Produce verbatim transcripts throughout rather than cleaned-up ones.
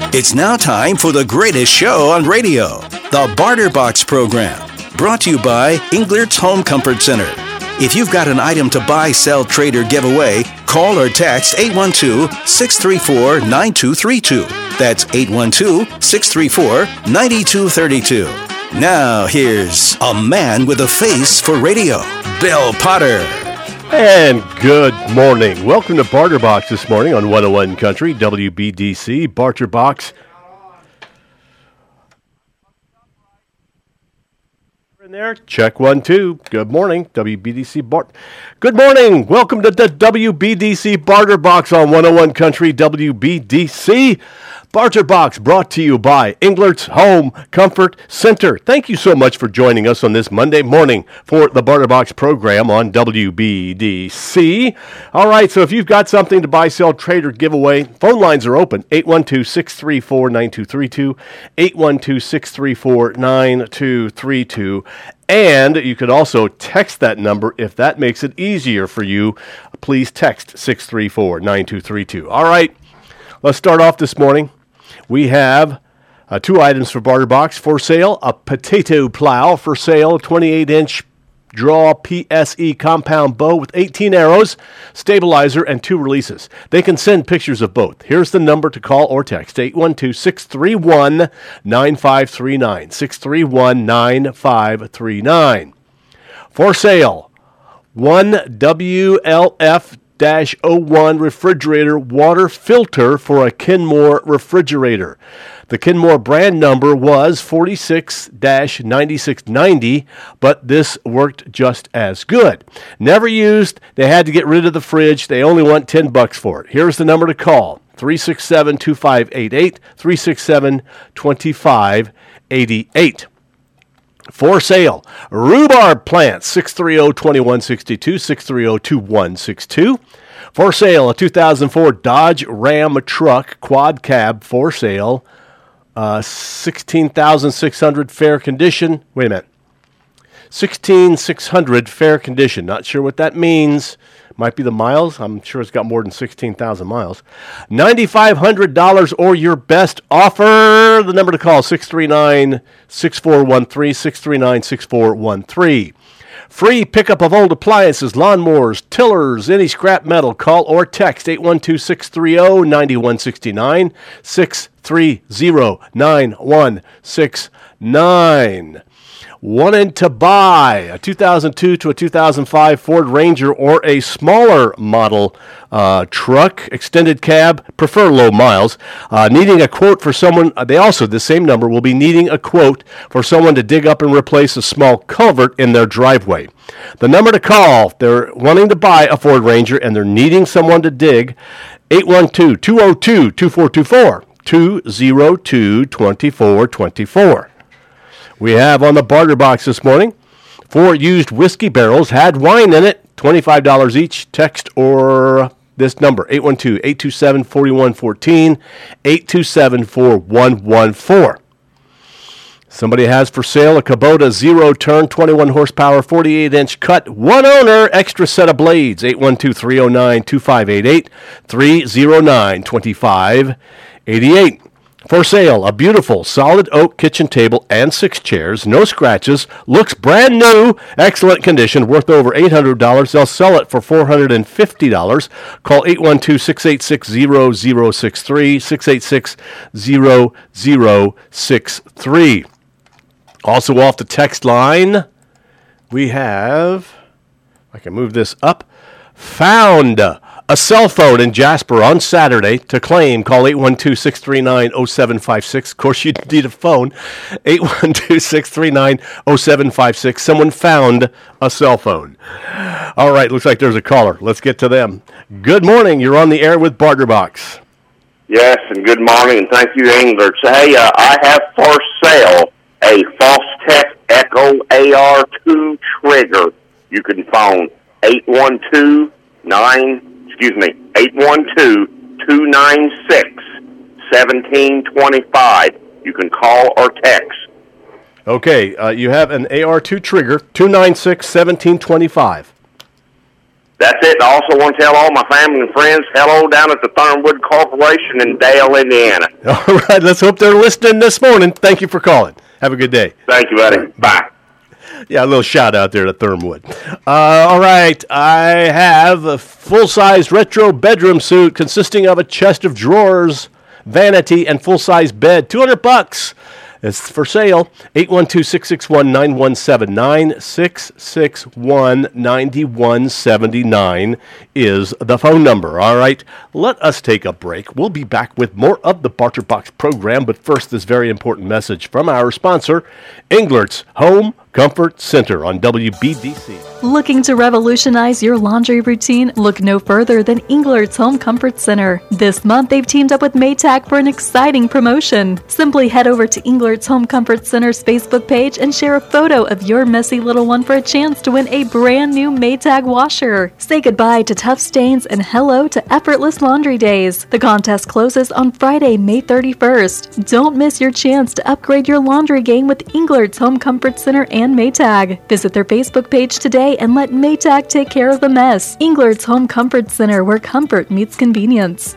It's now time for the greatest show on radio, the Barter Box program, brought to you by Englert's Home Comfort Center. If you've got an item to buy, sell, trade, or give away, call or text eight one two, six three four, nine two three two. That's eight one two, six three four, nine two three two. Now, here's a man with a face for radio, Bill Potter. And good morning. Welcome to Barter Box this morning on one oh one Country, W B D C. Barter Box. In there, check one, two. Good morning, W B D C Bart. Good morning. Welcome to the W B D C Barter Box on one oh one Country, W B D C. Barter Box brought to you by Englert's Home Comfort Center. Thank you so much for joining us on this Monday morning for the Barter Box program on W B D C. All right, so if you've got something to buy, sell, trade, or give away, phone lines are open. eight one two, six three four, nine two three two, eight one two, six three four, nine two three two. And you could also text that number if that makes it easier for you. Please text six three four, nine two three two. All right, let's start off this morning. We have uh, two items for Barter Box for sale. A potato plow for sale, twenty-eight inch draw P S E compound bow with eighteen arrows, stabilizer, and two releases. They can send pictures of both. Here's the number to call or text, eight one two, six three one, nine five three nine, six three one, nine five three nine. For sale, one W L F oh one refrigerator water filter for a Kenmore refrigerator. The Kenmore brand number was forty-six ninety-six ninety, but this worked just as good. Never used. They had to get rid of the fridge. They only want ten bucks for it. Here's the number to call, three six seven, two five eight eight, three six seven, two five eight eight. For sale, rhubarb plants, six three zero, two one six two, six three zero, two one six two. For sale, a two thousand four Dodge Ram truck, quad cab, for sale, uh, sixteen thousand six hundred fair condition. Wait a minute. sixteen thousand six hundred fair condition. Not sure what that means. Might be the miles. I'm sure it's got more than sixteen thousand miles. nine thousand five hundred dollars or your best offer. The number to call, six three nine, six four one three, six three nine, six four one three. Free pickup of old appliances, lawnmowers, tillers, any scrap metal. Call or text eight one two, six three zero, nine one six nine, six three zero, nine one six nine. Wanted to buy a two thousand two to a two thousand five Ford Ranger or a smaller model uh, truck, extended cab, prefer low miles. Uh, needing a quote for someone, uh, they also, the same number, will be needing a quote for someone to dig up and replace a small culvert in their driveway. The number to call, they're wanting to buy a Ford Ranger and they're needing someone to dig, eight one two, two zero two, two four two four, two zero two, two four two four. We have on the Barter Box this morning, four used whiskey barrels, had wine in it, twenty-five dollars each. Text or this number, eight one two, eight two seven, four one one four, eight two seven, four one one four. Somebody has for sale a Kubota zero-turn, twenty-one horsepower, forty-eight inch cut, one owner, extra set of blades, eight one two, three zero nine, two five eight eight, three zero nine, two five eight eight. For sale, a beautiful solid oak kitchen table and six chairs, no scratches, looks brand new, excellent condition, worth over eight hundred dollars. They'll sell it for four hundred fifty dollars. Call eight one two, six eight six, zero zero six three, six eight six, zero zero six three. Also off the text line, we have, I can move this up, found a cell phone in Jasper on Saturday. To claim, call eight one two, six three nine, zero seven five six. Of course, you need a phone. eight one two, six three nine, zero seven five six. Someone found a cell phone. All right, looks like there's a caller. Let's get to them. Good morning. You're on the air with Barter Box. Yes, and good morning, and thank you, Englert. Hey, uh, I have for sale a Fostech Echo A R two trigger. You can phone eight one two, nine Excuse me, eight one two, two nine six, one seven two five. You can call or text. Okay, uh, you have an A R two trigger, two nine six, one seven two five. That's it. I also want to tell all my family and friends hello down at the Thornwood Corporation in Dale, Indiana. All right, let's hope they're listening this morning. Thank you for calling. Have a good day. Thank you, buddy. Bye. Yeah, a little shout out there to Thornwood. Uh, all right, I have a full-size retro bedroom suit consisting of a chest of drawers, vanity, and full-size bed. two hundred bucks. It's for sale. eight one two, six six one, nine one seven nine. six six one, nine one seven nine is the phone number. All right, let us take a break. We'll be back with more of the Barter Box program, but first, this very important message from our sponsor, Englert's Home Comfort Center on W B D C. Looking to revolutionize your laundry routine? Look no further than Englert's Home Comfort Center. This month, they've teamed up with Maytag for an exciting promotion. Simply head over to Englert's Home Comfort Center's Facebook page and share a photo of your messy little one for a chance to win a brand new Maytag washer. Say goodbye to tough stains and hello to effortless laundry days. The contest closes on Friday, May thirty-first. Don't miss your chance to upgrade your laundry game with Englert's Home Comfort Center and Maytag. Visit their Facebook page today and let Maytag take care of the mess. Englert's Home Comfort Center, where comfort meets convenience.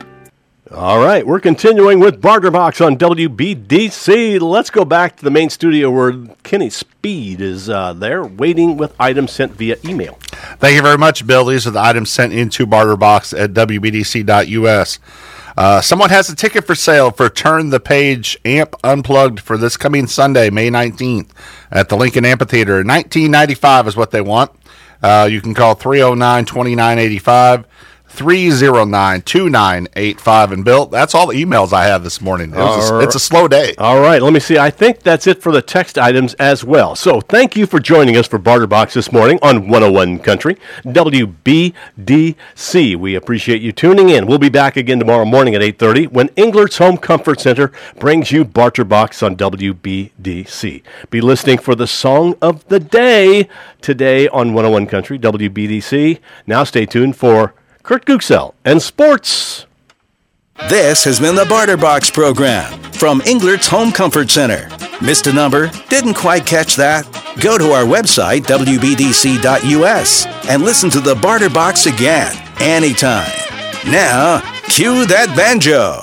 All right, we're continuing with Barter Box on W B D C. Let's go back to the main studio where Kenny Speed is uh, there waiting with items sent via email. Thank you very much, Bill. These are the items sent into Barter Box at W B D C dot U S. Uh, someone has a ticket for sale for Turn the Page Amp Unplugged for this coming Sunday, May nineteenth, at the Lincoln Amphitheater. nineteen ninety-five is what they want. Uh, you can call three oh nine, two nine eight five, three oh nine, two nine eight five. And Bill, that's all the emails I have this morning. It was a, it's a slow day. All right, let me see. I think that's it for the text items as well. So thank you for joining us for Barter Box this morning on one oh one Country, W B D C. We appreciate you tuning in. We'll be back again tomorrow morning at eight thirty when Englert's Home Comfort Center brings you Barter Box on W B D C. Be listening for the song of the day today on one oh one Country, W B D C. Now stay tuned for Kurt Guxell and sports. This has been the Barter Box program from Englert's Home Comfort Center. Missed a number? Didn't quite catch that? Go to our website, W B D C dot U S, and listen to the Barter Box again, anytime. Now, cue that banjo.